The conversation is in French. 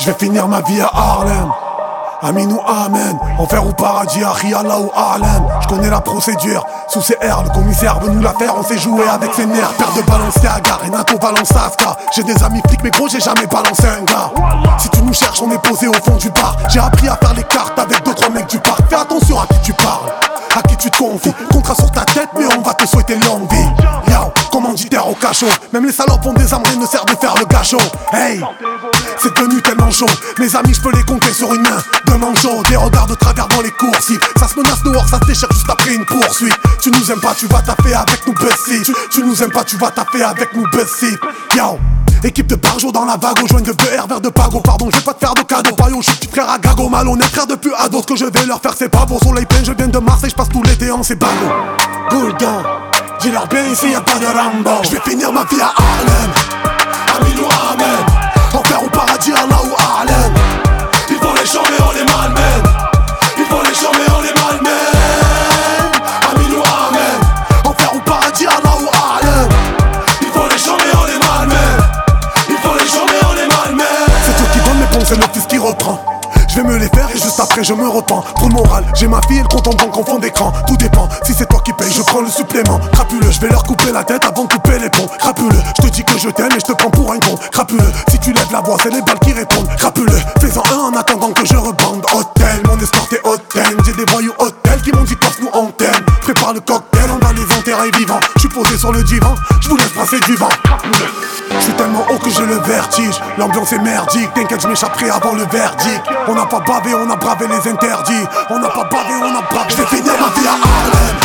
vais finir ma vie à Harlem. Amin ou Amen, enfer ou paradis, Ari Allah ou Harlem. Je connais la procédure, sous CR, le commissaire veut nous la faire, on sait jouer avec ses nerfs. Père de Balenciaga, Renato Balançasca. J'ai des amis flics mais gros j'ai jamais balancé un gars. Si tu nous cherches on est posé au fond du bar. J'ai appris à faire les cartes avec 2-3 mecs du parc. Fais attention à qui tu parles, à qui tu te confies. Contrat sur ta tête mais on va te souhaiter longue vie. Yo, commanditaire au cachot. Même les salopes ont des âmes, ne sert de faire le gâchot. Hey, c'est devenu tellement chaud. Mes amis je peux les compter sur une main de manchot. Des regards de travers dans les coursives. Ça se menace dehors, ça se déchire juste après une poursuite. Tu nous aimes pas, tu vas taper avec nous Bessie. Tu nous aimes pas, tu vas taper avec nous Bessie. Yo, équipe de barjo dans la vague, joint de BR vers de Pago. Pardon, je vais pas te faire de cadeau. Payo, je suis petit frère à Gago. Malhonnête frère depuis ado. Ce que je vais leur faire c'est pas beau. Soleil plein, je viens de Marseille, je passe tout l'été en ces bagos. Gouldan, dis-leur bien ici y'a pas de Rambo. Je vais finir ma vie à Harlem. Amin ou Amen, enfer ou paradis, Allah ou Harlem. Ils font les chants mais on les malmène. Ils font les chants mais on les malmène. Amin ou Amen, enfer ou paradis, Allah ou Harlem. Ils font les chants mais on les malmène. Ils font les chants mais on les malmène. C'est toi qui donne mes bons, c'est le fils qui reprend. Je vais me les faire et juste après je me repens. Trop de morale, j'ai ma fille et le compte en banque en fond d'écran. Tout dépend, si c'est toi qui payes je prends le supplément. Crapuleux, je vais leur couper la tête avant de couper les ponts. Crapuleux, je te dis que je t'aime et je te prends pour un con. Crapuleux, si tu lèves la voix c'est les balles qui répondent. Crapuleux, fais-en un en attendant que je rebande. Hôtel, mon escorte est hôtel. J'ai des voyous hôtels qui m'ont dit passe nous on t'aime. Prépare le cocktail, on va les enterrer vivants. Je suis posé sur le divan, je vous laisse passer du vent. Je suis tellement haut que j'ai le vertige. L'ambiance est merdique, t'inquiète je m'échapperai avant le verdict. On n'a pas bavé, on a bravé les interdits. On n'a pas bavé, on a bravé. Je vais finir ma vie à Harlem.